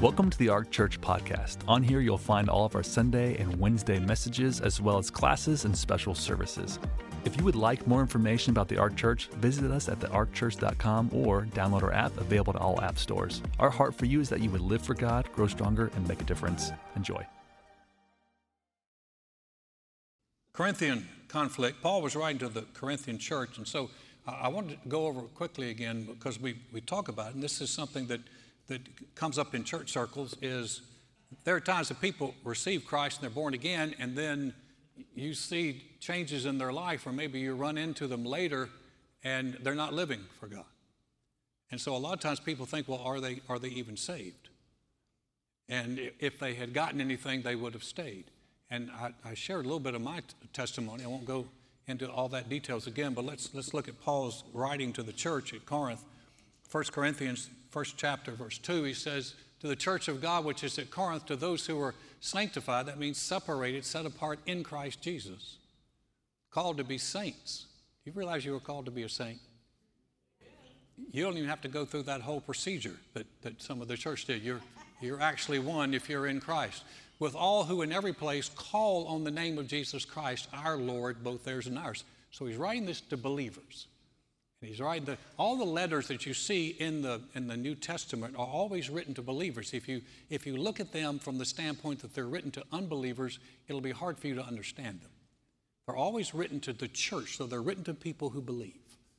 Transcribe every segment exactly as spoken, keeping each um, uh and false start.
Welcome to the Ark Church podcast. On here, you'll find all of our Sunday and Wednesday messages, as well as classes and special services. If you would like more information about the Ark Church, visit us at the ark church dot com or download our app, available to all app stores. Our heart for you is that you would live for God, grow stronger, and make a difference. Enjoy. Corinthian conflict. Paul was writing to the Corinthian church, and so I wanted to go over it quickly again because we, we talk about it, and this is something that, that comes up in church circles, is there are times that people receive Christ and they're born again, and then you see changes in their life, or maybe you run into them later and they're not living for God. And so a lot of times people think, well, are they, are they even saved? And if they had gotten anything, they would have stayed. And I, I shared a little bit of my t- testimony. I won't go into all that details again, but let's let's look at Paul's writing to the church at Corinth. First Corinthians, first chapter, verse two, he says, to the church of God which is at Corinth, to those who are sanctified, that means separated, set apart in Christ Jesus, called to be saints. Do you realize you were called to be a saint? You don't even have to go through that whole procedure that, that some of the church did. You're, you're actually one if you're in Christ. With all who in every place call on the name of Jesus Christ, our Lord, both theirs and ours. So he's writing this to believers. And he's writing the, all the letters that you see in the in the New Testament are always written to believers. If you if you look at them from the standpoint that they're written to unbelievers, it'll be hard for you to understand them. They're always written to the church, so they're written to people who believe.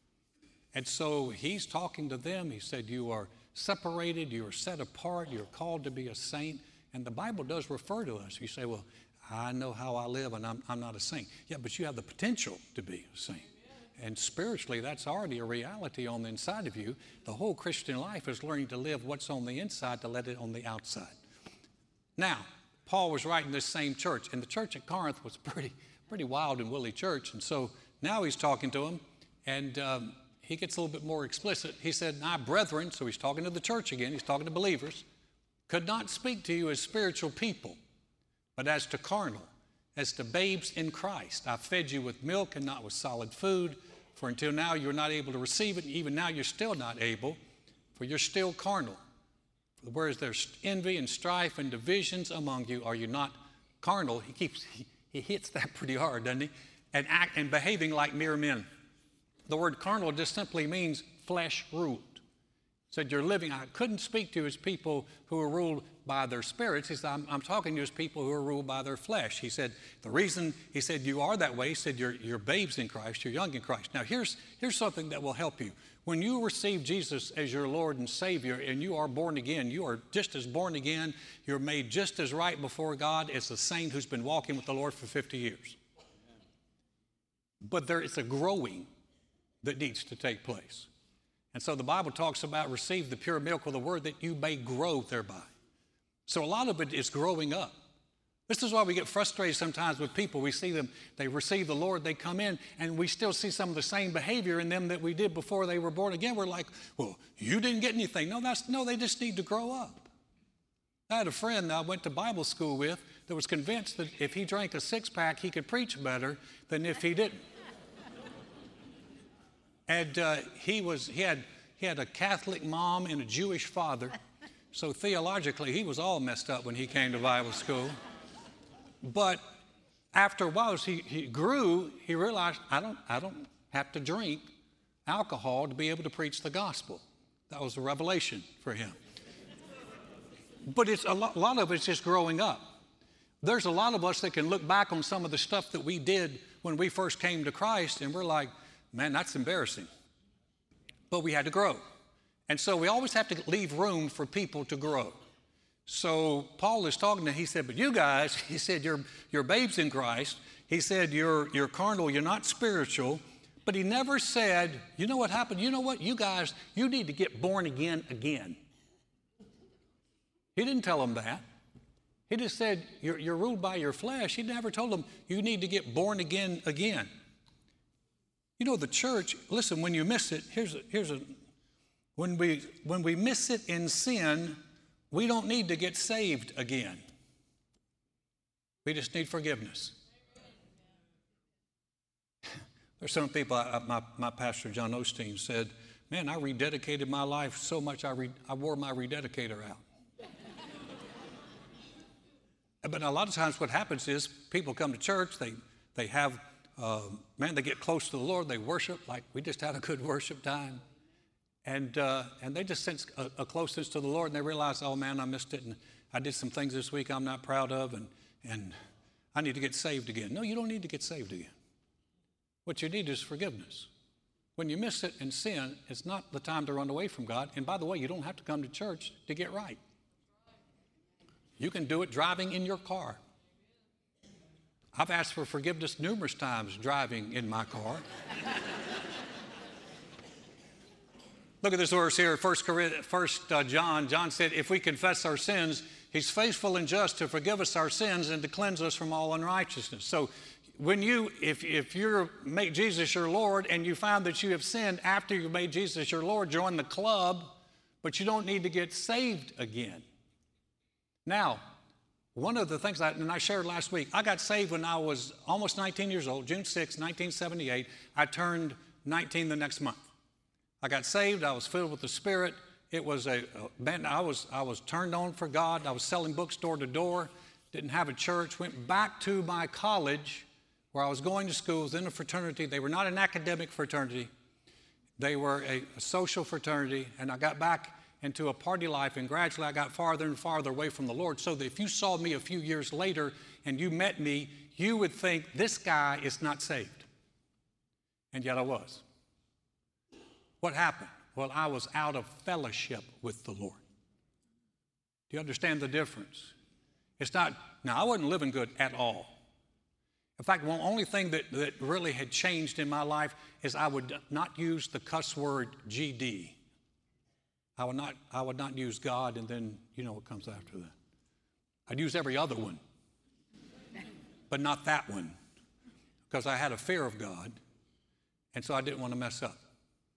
And so he's talking to them. He said, you are separated, you are set apart, you're called to be a saint. And the Bible does refer to us. You say, well, I know how I live and I'm, I'm not a saint. Yeah, but you have the potential to be a saint. And spiritually, that's already a reality on the inside of you. The whole Christian life is learning to live what's on the inside to let it on the outside. Now, Paul was writing this same church, and the church at Corinth was pretty pretty wild and woolly church. And so now he's talking to them, and um, he gets a little bit more explicit. He said, "My brethren," so he's talking to the church again, he's talking to believers, "could not speak to you as spiritual people, but as to carnal, as to babes in Christ. I fed you with milk and not with solid food, for until now you're not able to receive it, and even now you're still not able, for you're still carnal. Whereas there's envy and strife and divisions among you, are you not carnal?" He keeps he, he hits that pretty hard, doesn't he? And act and behaving like mere men. The word carnal just simply means flesh ruled. Said you're living, I couldn't speak to you as people who are ruled by their spirits. He said, I'm, I'm talking to you as people who are ruled by their flesh. He said, the reason, he said, you are that way, he said, you're, you're babes in Christ, you're young in Christ. Now here's, here's something that will help you. When you receive Jesus as your Lord and Savior and you are born again, you are just as born again, you're made just as right before God as the saint who's been walking with the Lord for fifty years. But there is a growing that needs to take place. And so the Bible talks about receive the pure milk of the word that you may grow thereby. So a lot of it is growing up. This is why we get frustrated sometimes with people. We see them, they receive the Lord, they come in, and we still see some of the same behavior in them that we did before they were born again. We're like, well, you didn't get anything. No, that's no, they just need to grow up. I had a friend that I went to Bible school with that was convinced that if he drank a six-pack, he could preach better than if he didn't. And uh, he was he had he had a Catholic mom and a Jewish father, so theologically he was all messed up when he came to Bible school. But after a while, as he, he grew, he realized I don't I don't have to drink alcohol to be able to preach the gospel. That was a revelation for him. But it's a lot, a lot of it's just growing up. There's a lot of us that can look back on some of the stuff that we did when we first came to Christ, and we're like, man, that's embarrassing. But we had to grow. And so we always have to leave room for people to grow. So Paul is talking to, he said, but you guys, he said, you're, you're babes in Christ. He said, you're, you're carnal, you're not spiritual. But he never said, you know what happened? You know what? You guys, you need to get born again again. He didn't tell them that. He just said, you're, you're ruled by your flesh. He never told them, you need to get born again again. You know, the church, listen, when you miss it, here's a, here's a, when we, when we miss it in sin, we don't need to get saved again. We just need forgiveness. There's some people, I, my, my pastor, John Osteen, said, man, I rededicated my life so much I, re, I wore my rededicator out. But a lot of times what happens is people come to church, they, they have, uh, man, they get close to the Lord, they worship, like we just had a good worship time. And uh, and they just sense a, a closeness to the Lord, and they realize, oh, man, I missed it, and I did some things this week I'm not proud of, and, and I need to get saved again. No, you don't need to get saved again. What you need is forgiveness. When you miss it and sin, it's not the time to run away from God. And by the way, you don't have to come to church to get right. You can do it driving in your car. I've asked for forgiveness numerous times driving in my car. Look at this verse here, First John. John said, if we confess our sins, he's faithful and just to forgive us our sins and to cleanse us from all unrighteousness. So when you, if, if you make Jesus your Lord and you find that you have sinned after you made Jesus your Lord, join the club, but you don't need to get saved again. Now, one of the things, I, and I shared last week, I got saved when I was almost nineteen years old, June sixth, nineteen seventy-eight. I turned nineteen the next month. I got saved. I was filled with the Spirit. It was a, man, I was, I was turned on for God. I was selling books door to door. Didn't have a church. Went back to my college where I was going to school. Was in a fraternity. They were not an academic fraternity. They were a, a social fraternity. And I got back into a party life, and gradually I got farther and farther away from the Lord, so that if you saw me a few years later and you met me, you would think this guy is not saved. And yet I was. What happened? Well, I was out of fellowship with the Lord. Do you understand the difference? It's not, now I wasn't living good at all. In fact, the only thing that, that really had changed in my life is I would not use the cuss word G D. I would not, I would not use God, and then you know what comes after that. I'd use every other one, but not that one, because I had a fear of God, and so I didn't want to mess up.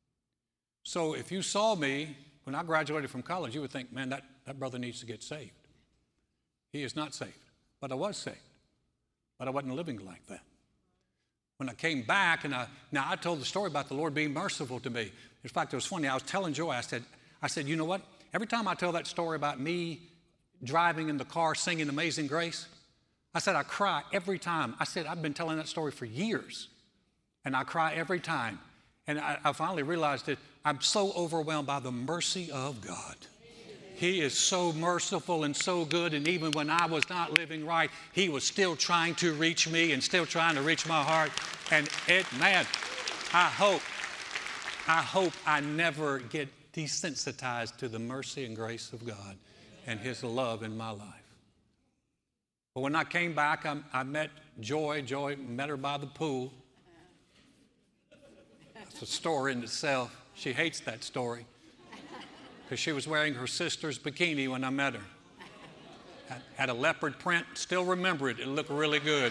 So if you saw me when I graduated from college, you would think, man, that, that brother needs to get saved. He is not saved, but I was saved, but I wasn't living like that. When I came back, and I, now I told the story about the Lord being merciful to me. In fact, it was funny. I was telling Joy, I said, I said, you know what? Every time I tell that story about me driving in the car singing Amazing Grace, I said, I cry every time. I said, I've been telling that story for years, and I cry every time. And I, I finally realized that I'm so overwhelmed by the mercy of God. He is so merciful and so good, and even when I was not living right, he was still trying to reach me and still trying to reach my heart. And it, man, I hope, I hope I never get desensitized to the mercy and grace of God and his love in my life. But when I came back, I, I met Joy. Joy, met her by the pool. It's a story in itself. She hates that story because she was wearing her sister's bikini when I met her. Had, had a leopard print. Still remember it. It looked really good.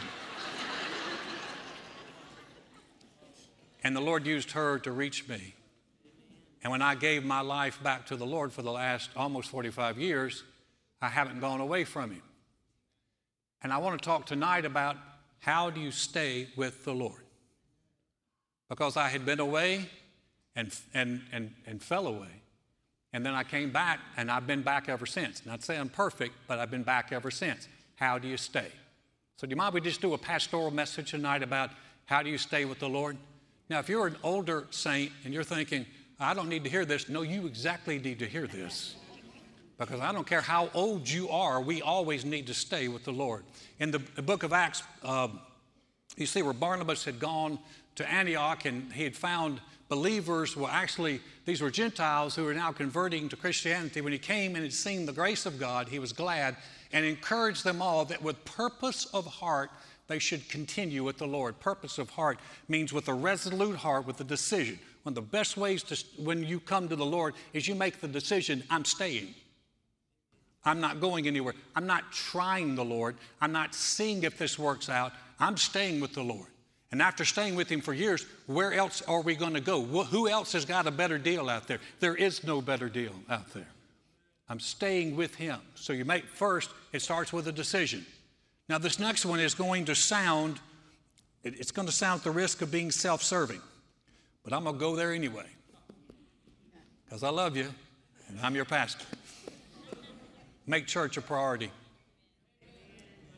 And the Lord used her to reach me. And when I gave my life back to the Lord for the last almost forty-five years, I haven't gone away from him. And I want to talk tonight about how do you stay with the Lord? Because I had been away and, and, and, and fell away. And then I came back, and I've been back ever since. Not saying I'm perfect, but I've been back ever since. How do you stay? So do you mind we just do a pastoral message tonight about how do you stay with the Lord? Now, if you're an older saint and you're thinking, I don't need to hear this. No, you exactly need to hear this. Because I don't care how old you are, we always need to stay with the Lord. In the, the book of Acts, um, you see where Barnabas had gone to Antioch, and he had found believers. Well, actually, these were Gentiles who were now converting to Christianity. When he came and had seen the grace of God, he was glad and encouraged them all that with purpose of heart, they should continue with the Lord. Purpose of heart means with a resolute heart, with a decision. One of the best ways to, when you come to the Lord is you make the decision, I'm staying. I'm not going anywhere. I'm not trying the Lord. I'm not seeing if this works out. I'm staying with the Lord. And after staying with him for years, where else are we going to go? Who else has got a better deal out there? There is no better deal out there. I'm staying with him. So you make first, it starts with a decision. Now this next one is going to sound, it's going to sound at the risk of being self-serving. But I'm going to go there anyway. Because I love you, and I'm your pastor. Make church a priority.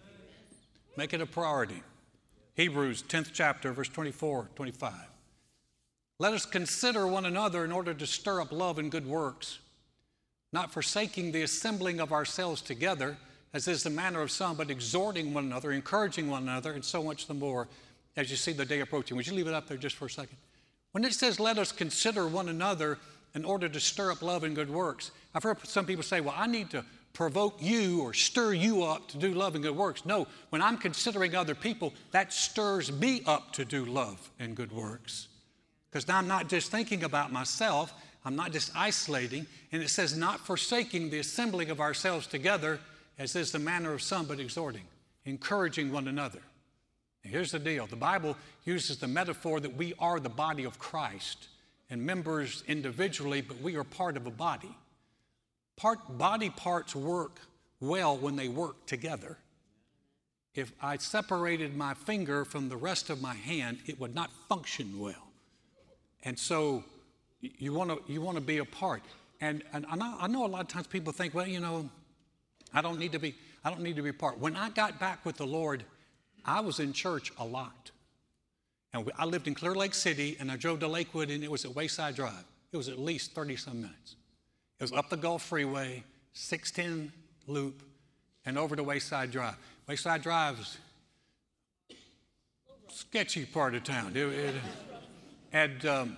Make it a priority. Hebrews tenth chapter, verse twenty-four, twenty-five. Let us consider one another in order to stir up love and good works, not forsaking the assembling of ourselves together, as is the manner of some, but exhorting one another, encouraging one another, and so much the more as you see the day approaching. Would you leave it up there just for a second? When it says, let us consider one another in order to stir up love and good works, I've heard some people say, well, I need to provoke you or stir you up to do love and good works. No, when I'm considering other people, that stirs me up to do love and good works. Because now I'm not just thinking about myself, I'm not just isolating, and it says not forsaking the assembling of ourselves together, as is the manner of some, but exhorting, encouraging one another. And here's the deal. The Bible uses the metaphor that we are the body of Christ and members individually, but we are part of a body. Part, body parts work well when they work together. If I separated my finger from the rest of my hand, it would not function well. And so you want to you want to be a part. And, and I, know, I know a lot of times people think, well, you know, I don't need to be I don't need to be a part. When I got back with the Lord, I was in church a lot. And we, I lived in Clear Lake City, and I drove to Lakewood, and it was at Wayside Drive. It was at least thirty-some minutes. It was up the Gulf Freeway, six ten loop, and over to Wayside Drive. Wayside Drive is a sketchy part of town. It, it, and um,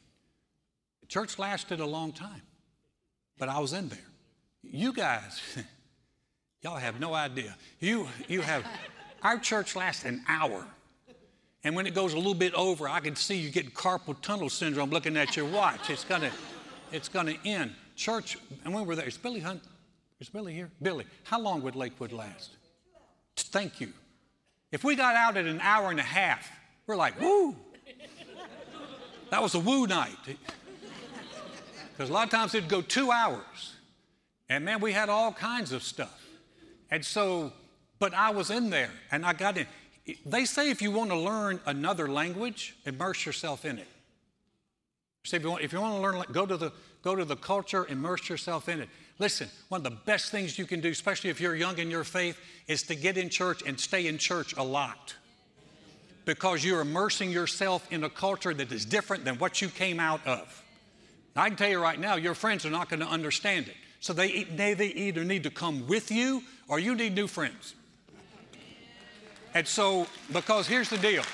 church lasted a long time, but I was in there. You guys, y'all have no idea. You, you have, our church lasts an hour. And when it goes a little bit over, I can see you getting carpal tunnel syndrome looking at your watch. It's gonna, it's gonna end. Church, and when we're there, is Billy Hunt, is Billy here? Billy, how long would Lakewood last? Thank you. If we got out at an hour and a half, we're like, woo. That was a woo night. Because a lot of times it'd go two hours. And man, we had all kinds of stuff. And so, but I was in there and I got in. They say if you want to learn another language, immerse yourself in it. So if you want, if you want to learn, go to the go to the culture, immerse yourself in it. Listen, one of the best things you can do, especially if you're young in your faith, is to get in church and stay in church a lot. Because you're immersing yourself in a culture that is different than what you came out of. Now, I can tell you right now, your friends are not going to understand it. So they, they, they either need to come with you or you need new friends. And so, because here's the deal.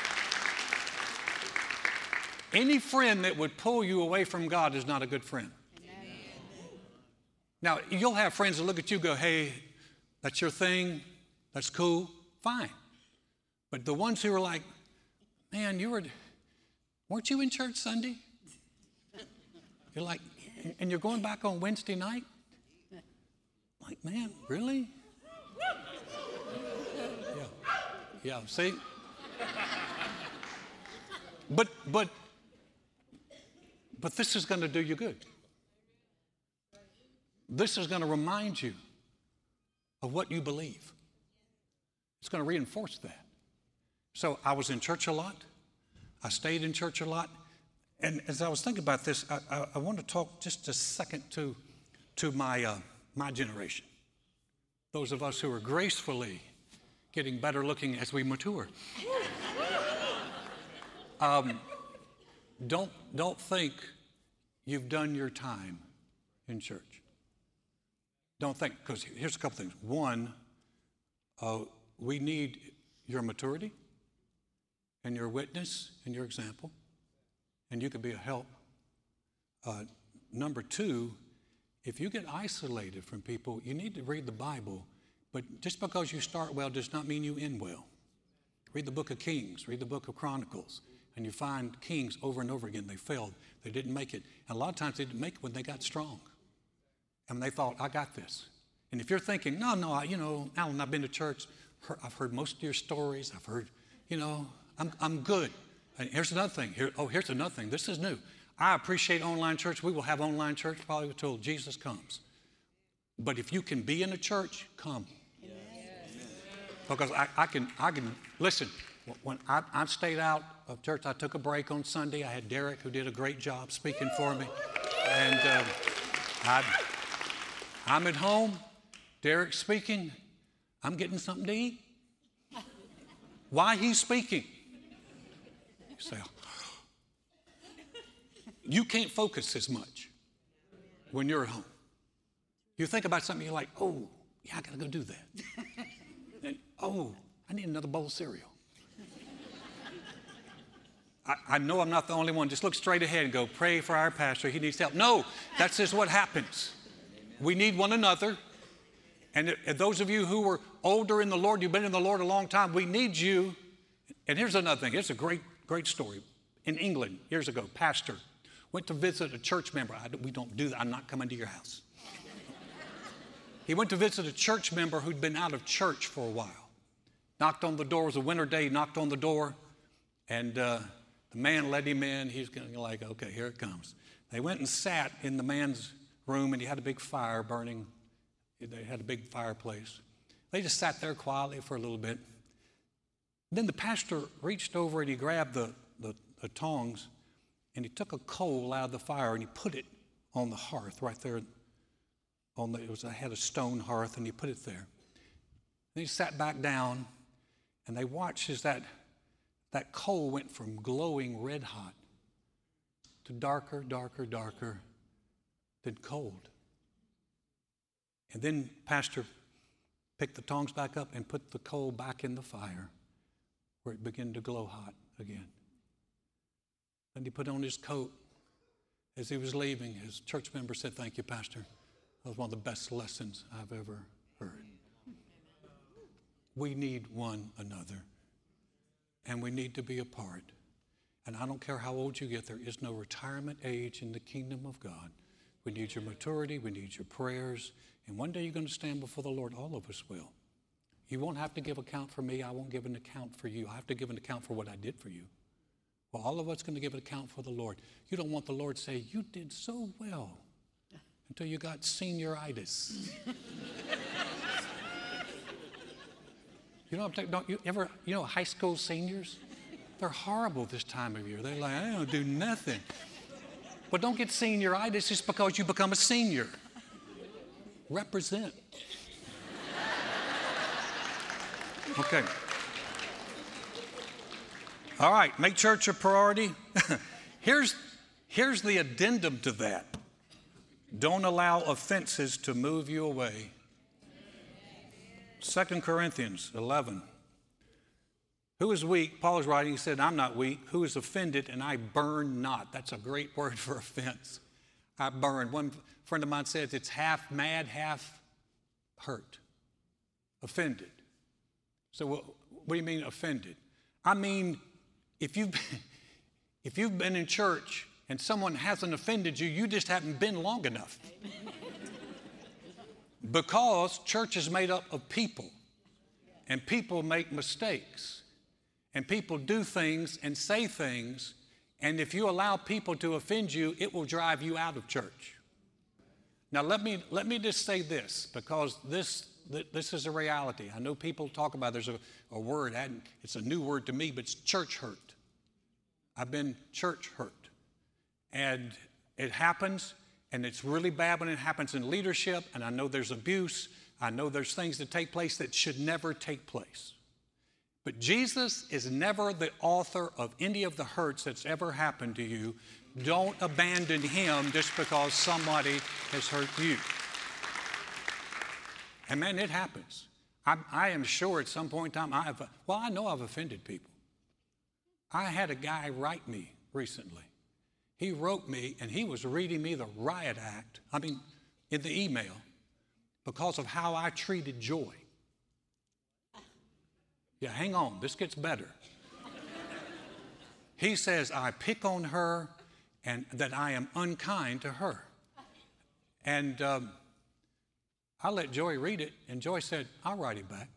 Any friend that would pull you away from God is not a good friend. Amen. Now, you'll have friends that look at you and go, hey, that's your thing, that's cool, fine. But the ones who are like, man, you were, weren't you in church Sunday? You're like, and you're going back on Wednesday night? Like, man, really? Yeah, yeah, see? But, but, But this is going to do you good. This is going to remind you of what you believe. It's going to reinforce that. So I was in church a lot. I stayed in church a lot. And as I was thinking about this, I, I, I want to talk just a second to, to my, uh, my generation. Those of us who are gracefully getting better looking as we mature. Um, don't, don't think you've done your time in church. Don't think, because here's a couple things. One, uh, we need your maturity and your witness and your example, and you can be a help. Uh, number two, if you get isolated from people, you need to read the Bible, but just because you start well does not mean you end well. Read the book of Kings, read the book of Chronicles, and you find kings over and over again. They failed. They didn't make it. And a lot of times they didn't make it when they got strong. And they thought, I got this. And if you're thinking, no, no, I, you know, Alan, I've been to church. I've heard most of your stories. I've heard, you know, I'm, I'm good. And here's another thing. Here, oh, here's another thing. This is new. I appreciate online church. We will have online church probably until Jesus comes. But if you can be in a church, come. Yes. Because I, I can, I can, listen, when I, I stayed out of church, I took a break on Sunday. I had Derek, who did a great job speaking for me. And uh, I, I'm at home, Derek's speaking, I'm getting something to eat. Why he's speaking. You say, you can't focus as much when you're at home. You think about something, you're like, oh, yeah, I got to go do that. And, oh, I need another bowl of cereal. I, I know I'm not the only one. Just look straight ahead and go, pray for our pastor. He needs help. No, that's just what happens. We need one another. And those of you who are older in the Lord, you've been in the Lord a long time, we need you. And here's another thing. It's a great, great story. In England, years ago, pastor went to visit a church member. I, we don't do that. I'm not coming to your house. He went to visit a church member who'd been out of church for a while. Knocked on the door. It was a winter day. He knocked on the door. And uh, the man let him in. He's going to like, okay, here it comes. They went and sat in the man's room, and he had a big fire burning. They had a big fireplace. They just sat there quietly for a little bit. Then the pastor reached over and he grabbed the, the, the tongs, and he took a coal out of the fire and he put it on the hearth right there. On the, it was, I had a stone hearth, and he put it there. Then he sat back down, and they watched as that, that coal went from glowing red hot to darker, darker, darker, then cold. And then pastor picked the tongs back up and put the coal back in the fire where it began to glow hot again. Then he put on his coat. As he was leaving, his church member said, "Thank you, Pastor. That was one of the best lessons I've ever heard." We need one another, and we need to be apart. And I don't care how old you get, there is no retirement age in the kingdom of God. We need your maturity. We need your prayers. And one day you're going to stand before the Lord. All of us will. You won't have to give account for me. I won't give an account for you. I have to give an account for what I did for you. Well, all of us are going to give an account for the Lord. You don't want the Lord to say, "You did so well," until you got senioritis. You know, don't you ever, you know, high school seniors? They're horrible this time of year. They're like, "I don't do nothing." But don't get senioritis just because you become a senior. Represent. Okay. All right, make church a priority. here's, here's the addendum to that. Don't allow offenses to move you away. Second Corinthians eleven. Who is weak? Paul is writing, he said, "I'm not weak. Who is offended? And I burn not." That's a great word for offense. I burn. One friend of mine says it's half mad, half hurt. Offended. So what, what do you mean offended? I mean, if you've, if you've been in church and someone hasn't offended you, you just haven't been long enough. Because church is made up of people. And people make mistakes. And people do things and say things. And if you allow people to offend you, it will drive you out of church. Now, let me, let me just say this, because this, this is a reality. I know people talk about, there's a, a word, it's a new word to me, but it's church hurt. I've been church hurt. And it happens, and it's really bad when it happens in leadership, and I know there's abuse. I know there's things that take place that should never take place. But Jesus is never the author of any of the hurts that's ever happened to you. Don't abandon him just because somebody has hurt you. And man, it happens. I, I am sure at some point in time, I have, well, I know I've offended people. I had a guy write me recently. He wrote me, and he was reading me the riot act, I mean, in the email, because of how I treated Joy. Yeah, hang on, this gets better. He says, I pick on her and that I am unkind to her. And um, I let Joy read it, and Joy said, I'll write it back.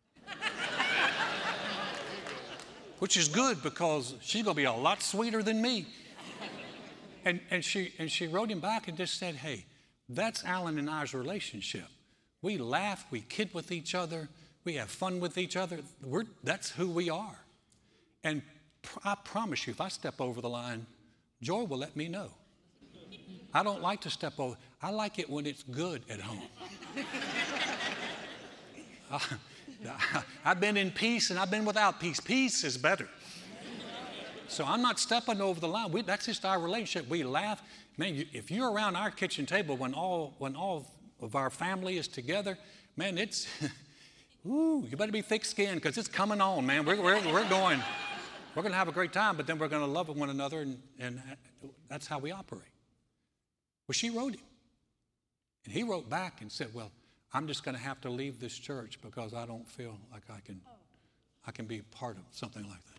Which is good, because she's going to be a lot sweeter than me. And, and, she, and she wrote him back and just said, hey, that's Alan and I's relationship. We laugh, we kid with each other, we have fun with each other. We're, that's who we are. And pr- I promise you, if I step over the line, Joy will let me know. I don't like to step over. I like it when it's good at home. uh, I've been in peace and I've been without peace. Peace is better. So I'm not stepping over the line. We, that's just our relationship. We laugh. Man, you, if you're around our kitchen table when all when all of our family is together, man, it's, ooh, you better be thick-skinned because it's coming on, man. We're, we're, we're going, we're going to have a great time, but then we're going to love one another, and, and that's how we operate. Well, she wrote him. And he wrote back and said, well, I'm just going to have to leave this church because I don't feel like I can, I can be part of something like that.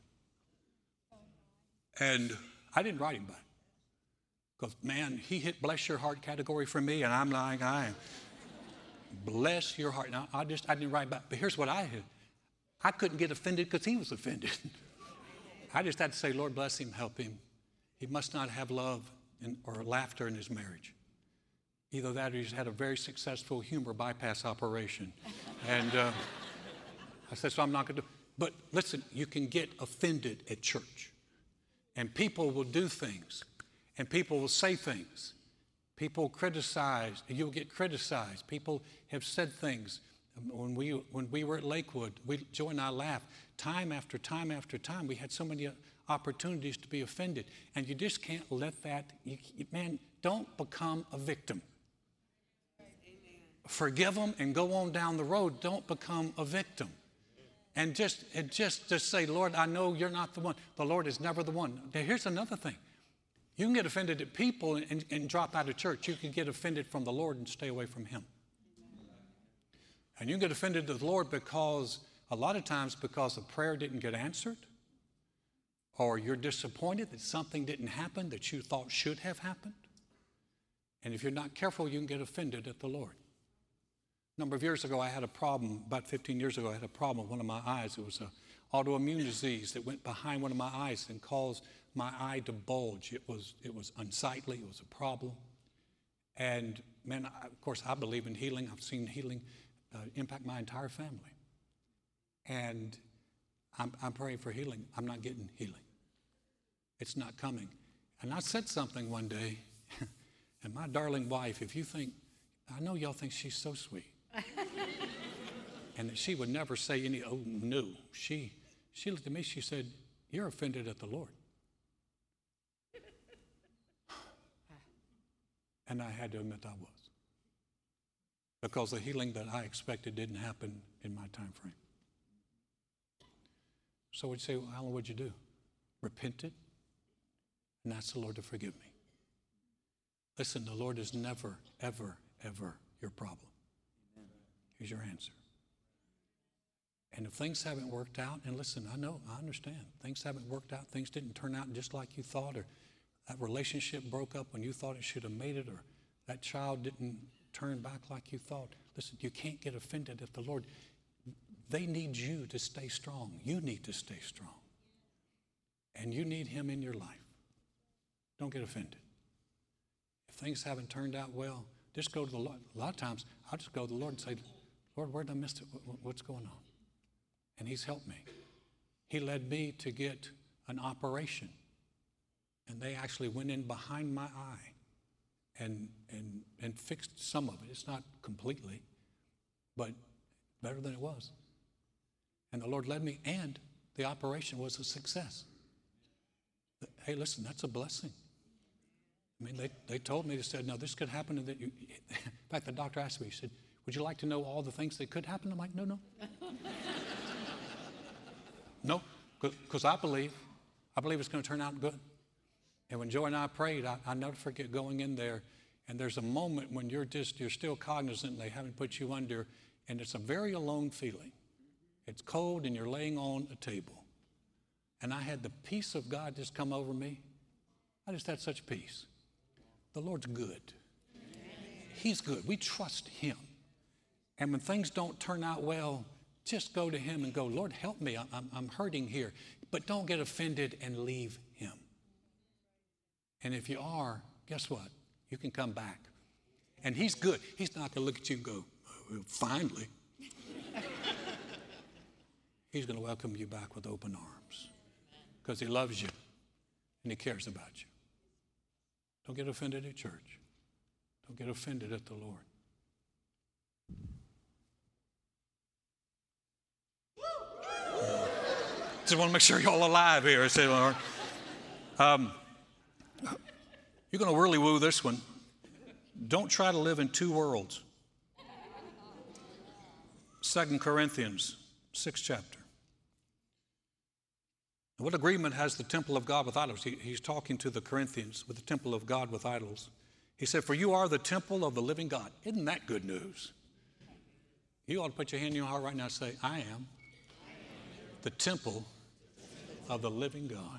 And I didn't write him back. Because, man, he hit bless your heart category for me, and I'm like, I am. Bless your heart. Now, I just, I didn't write back. But here's what I had. I couldn't get offended because he was offended. I just had to say, Lord, bless him, help him. He must not have love in, or laughter in his marriage. Either that or he's had a very successful humor bypass operation. And uh, I said, so I'm not going to do. But listen, you can get offended at church. And people will do things. And people will say things. People criticize. You'll get criticized. People have said things. When we, when we were at Lakewood, we, Joy and I laughed. Time after time after time, we had so many opportunities to be offended. And you just can't let that, you, man, don't become a victim. Forgive them and go on down the road. Don't become a victim. And just, and just, just say, Lord, I know you're not the one. The Lord is never the one. Now, here's another thing. You can get offended at people and, and drop out of church. You can get offended from the Lord and stay away from him. And you can get offended at the Lord because, a lot of times, because a prayer didn't get answered, or you're disappointed that something didn't happen that you thought should have happened. And if you're not careful, you can get offended at the Lord. A number of years ago, I had a problem, about fifteen years ago, I had a problem with one of my eyes. It was an autoimmune disease that went behind one of my eyes and caused my eye to bulge. It was, it was unsightly. It was a problem. And, man, I, of course, I believe in healing. I've seen healing uh, impact my entire family. And I'm, I'm praying for healing. I'm not getting healing. It's not coming. And I said something one day, and my darling wife, if you think, I know y'all think she's so sweet. And that she would never say any, oh, no. She, she looked at me, she said, you're offended at the Lord. And I had to admit I was. Because the healing that I expected didn't happen in my time frame. So we'd say, well, Alan, what'd you do? Repented and asked the Lord to forgive me. Listen, the Lord is never, ever, ever your problem. Here's your answer. And if things haven't worked out, and listen, I know, I understand. Things haven't worked out. Things didn't turn out just like you thought, or that relationship broke up when you thought it should have made it, or that child didn't turn back like you thought. Listen, you can't get offended at the Lord. They need you to stay strong. You need to stay strong. And you need him in your life. Don't get offended. If things haven't turned out well, just go to the Lord. A lot of times, I'll just go to the Lord and say, Lord, where did I miss it? What's going on? And he's helped me. He led me to get an operation. And they actually went in behind my eye and, and, and fixed some of it. It's not completely, but better than it was. And the Lord led me, and the operation was a success. Hey, listen, that's a blessing. I mean, they, they told me, they said, no, this could happen. And that you, in fact, the doctor asked me, he said, would you like to know all the things that could happen? I'm like, no, no. No, because I believe, I believe it's going to turn out good. And when Joy and I prayed, I, I never forget going in there, and there's a moment when you're just, you're still cognizant and they haven't put you under, and it's a very alone feeling. It's cold and you're laying on a table. And I had the peace of God just come over me. I just had such peace. The Lord's good. He's good. We trust him. And when things don't turn out well, just go to him and go, Lord, help me. I'm, I'm, I'm hurting here. But don't get offended and leave him. And if you are, guess what? You can come back. And he's good. He's not going to look at you and go, well, finally. He's going to welcome you back with open arms because he loves you and he cares about you. Don't get offended at church. Don't get offended at the Lord. Just want to make sure you're all alive here. I say, Lord. Um, you're going to really woo this one. Don't try to live in two worlds. Second Corinthians, sixth chapter. What agreement has the temple of God with idols? He, he's talking to the Corinthians with the temple of God with idols. He said, for you are the temple of the living God. Isn't that good news? You ought to put your hand in your heart right now and say, I am the temple of the living God.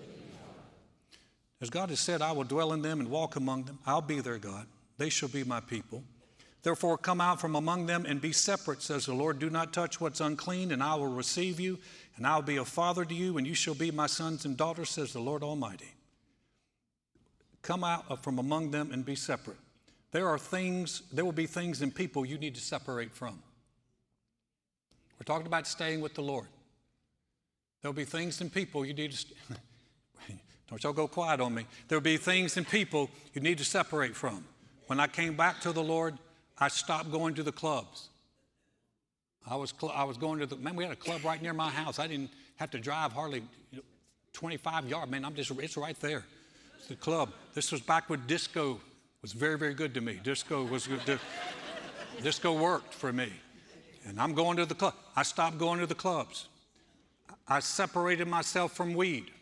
As God has said, I will dwell in them and walk among them. I'll be their God. They shall be my people. Therefore, come out from among them and be separate, says the Lord. Do not touch what's unclean, and I will receive you, and I'll be a father to you, and you shall be my sons and daughters, says the Lord Almighty. Come out from among them and be separate. There are things, there will be things and people you need to separate from. We're talking about staying with the Lord. There'll be things and people you need to, st- don't y'all go quiet on me. There'll be things and people you need to separate from. When I came back to the Lord, I stopped going to the clubs. I was cl- I was going to the, man, we had a club right near my house. I didn't have to drive hardly you know, twenty-five yards. Man, I'm just, it's right there. It's the club. This was back when disco was very, very good to me. Disco was good. Disco worked for me. And I'm going to the club. I stopped going to the clubs. I separated myself from weed.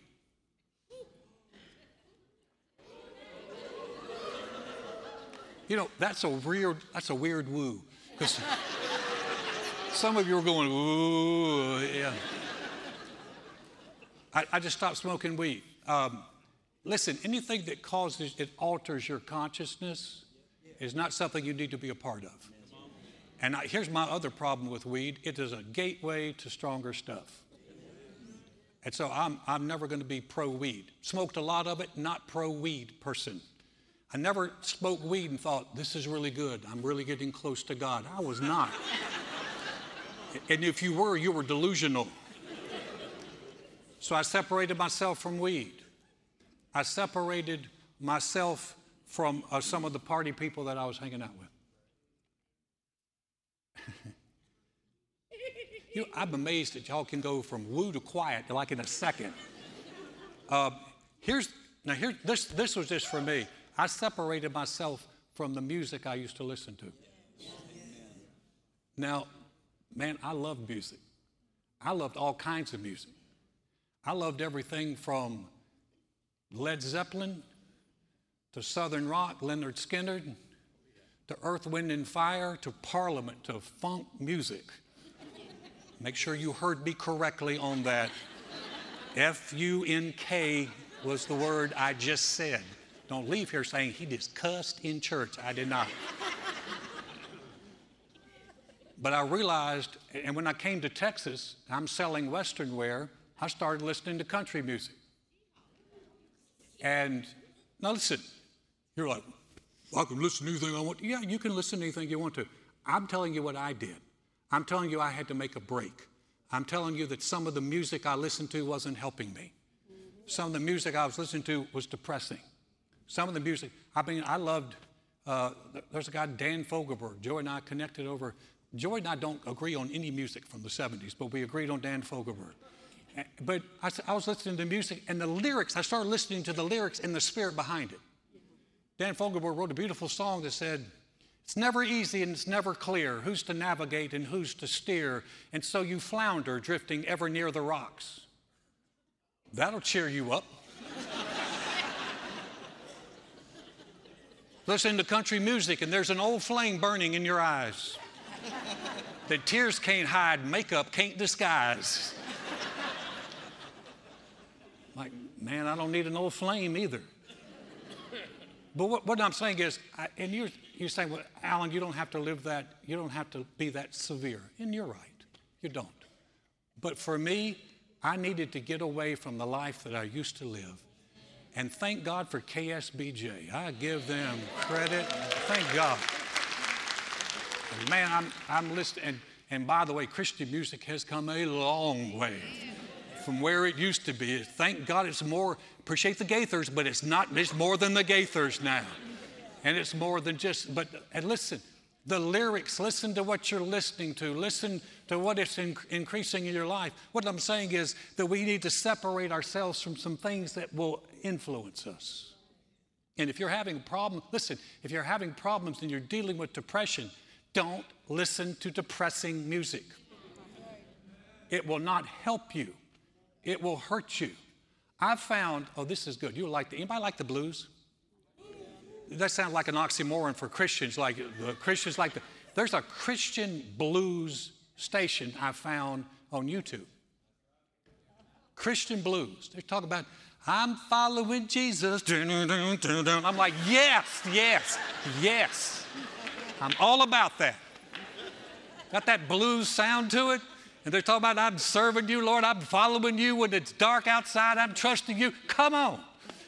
You know, that's a weird, that's a weird woo. Because some of you are going, ooh, yeah. I, I just stopped smoking weed. Um, listen, anything that causes, it alters your consciousness is not something you need to be a part of. And I, here's my other problem with weed. It is a gateway to stronger stuff. And so I'm, I'm never going to be pro-weed. Smoked a lot of it, not pro-weed person. I never smoked weed and thought, this is really good. I'm really getting close to God. I was not. And if you were, you were delusional. So I separated myself from weed. I separated myself from uh, some of the party people that I was hanging out with. You know, I'm amazed that y'all can go from woo to quiet like in a second. Uh, here's now here this this was just for me. I separated myself from the music I used to listen to. Now, man, I loved music. I loved all kinds of music. I loved everything from Led Zeppelin to Southern rock, Leonard Skinner, to Earth, Wind, and Fire, to Parliament, to funk music. Make sure you heard me correctly on that. F U N K was the word I just said. Don't leave here saying he just cussed in church. I did not. But I realized, and when I came to Texas, I'm selling Western wear, I started listening to country music. And now listen, you're like, I can listen to anything I want to. Yeah, you can listen to anything you want to. I'm telling you what I did. I'm telling you I had to make a break. I'm telling you that some of the music I listened to wasn't helping me. Some of the music I was listening to was depressing. Some of the music, I mean, I loved, uh, there's a guy, Dan Fogelberg. Joy and I connected over, Joy and I don't agree on any music from the seventies, but we agreed on Dan Fogelberg. But I, I was listening to music and the lyrics, I started listening to the lyrics and the spirit behind it. Dan Fogelberg wrote a beautiful song that said, it's never easy and it's never clear who's to navigate and who's to steer, and so you flounder drifting ever near the rocks. That'll cheer you up. Listen to country music and there's an old flame burning in your eyes that tears can't hide, makeup can't disguise. Like, man, I don't need an old flame either. But what, what I'm saying is, I, and you're, you're saying, well, Alan, you don't have to live that, you don't have to be that severe. And you're right, you don't. But for me, I needed to get away from the life that I used to live. And thank God for K S B J. I give them credit. Thank God. And man, I'm, I'm listening. And, and by the way, Christian music has come a long way from where it used to be. Thank God it's more, appreciate the Gaithers, but it's not, it's more than the Gaithers now. And it's more than just, but and listen, The lyrics, listen to what you're listening to. Listen to what is in, increasing in your life. What I'm saying is that we need to separate ourselves from some things that will influence us. And if you're having a problem, listen, if you're having problems and you're dealing with depression, don't listen to depressing music. It will not help you. It will hurt you. I've found, oh, this is good. You like the, anybody like the blues? That sounds like an oxymoron for Christians. Like uh, Christians like the, there's a Christian blues station I found on YouTube. Christian blues. They talk about, I'm following Jesus. I'm like, yes, yes, yes. I'm all about that. Got that blues sound to it. And they're talking about, I'm serving you, Lord. I'm following you when it's dark outside. I'm trusting you. Come on.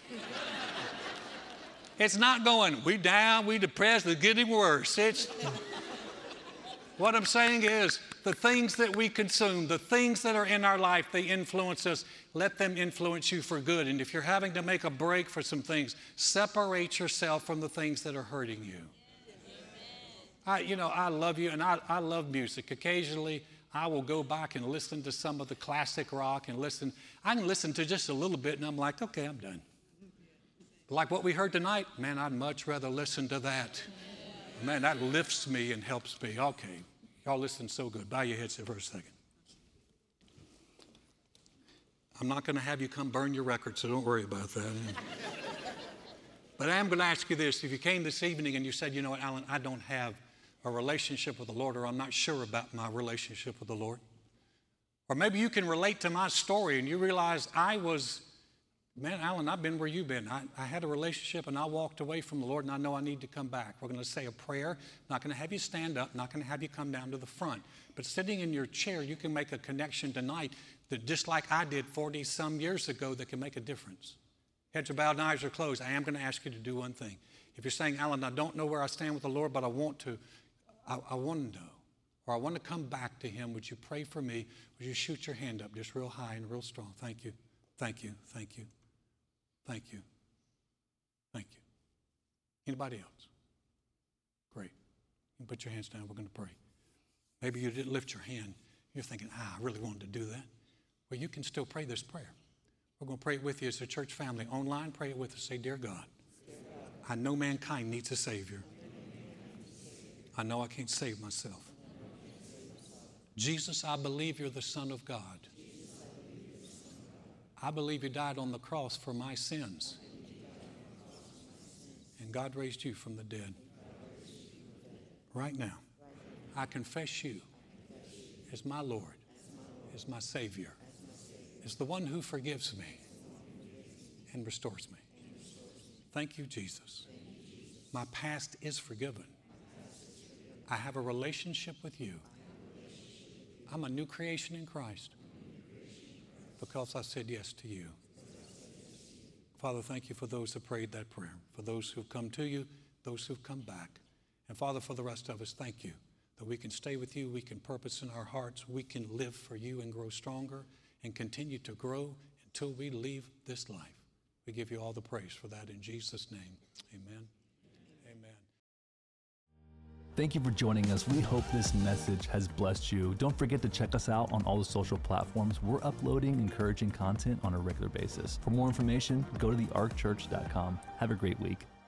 It's not going, we down, we depressed, it's getting worse. It's, what I'm saying is, the things that we consume, the things that are in our life, they influence us. Let them influence you for good. And if you're having to make a break for some things, separate yourself from the things that are hurting you. I, you know, I love you, and I, I love music. Occasionally, I will go back and listen to some of the classic rock and listen. I can listen to just a little bit, and I'm like, okay, I'm done. Like what we heard tonight, man, I'd much rather listen to that. Man, that lifts me and helps me. Okay, y'all listen so good. Bow your heads here for a second. I'm not going to have you come burn your record, so don't worry about that. But I am going to ask you this. If you came this evening and you said, you know what, Alan, I don't have a relationship with the Lord, or I'm not sure about my relationship with the Lord. Or maybe you can relate to my story and you realize I was... Man, Alan, I've been where you've been. I, I had a relationship and I walked away from the Lord, and I know I need to come back. We're going to say a prayer. I'm not going to have you stand up. I'm not going to have you come down to the front. But sitting in your chair, you can make a connection tonight that just like I did forty-some years ago that can make a difference. Heads are bowed and eyes are closed. I am going to ask you to do one thing. If you're saying, Alan, I don't know where I stand with the Lord, but I want to, I, I want to know, or I want to come back to Him, would you pray for me? Would you shoot your hand up just real high and real strong? Thank you. Thank you. Thank you. Thank you. Thank you. Anybody else? Great. You can put your hands down. We're going to pray. Maybe you didn't lift your hand. You're thinking, ah, I really wanted to do that. Well, you can still pray this prayer. We're going to pray it with you as a church family. Online, pray it with us. Say, Dear God, I know mankind needs a Savior. I know I can't save myself. Jesus, I believe you're the Son of God. I believe you died on the cross for my sins. And God raised you from the dead. Right now, I confess you as my Lord, as my Savior, as the one who forgives me and restores me. Thank you, Jesus. My past is forgiven. I have a relationship with you. I'm a new creation in Christ because I said yes to you. Father, thank you for those who prayed that prayer, for those who've come to you, those who've come back. And Father, for the rest of us, thank you that we can stay with you, we can purpose in our hearts, we can live for you and grow stronger and continue to grow until we leave this life. We give you all the praise for that in Jesus' name. Amen. Amen. Thank you for joining us. We hope this message has blessed you. Don't forget to check us out on all the social platforms. We're uploading encouraging content on a regular basis. For more information, go to the ark church dot com. Have a great week.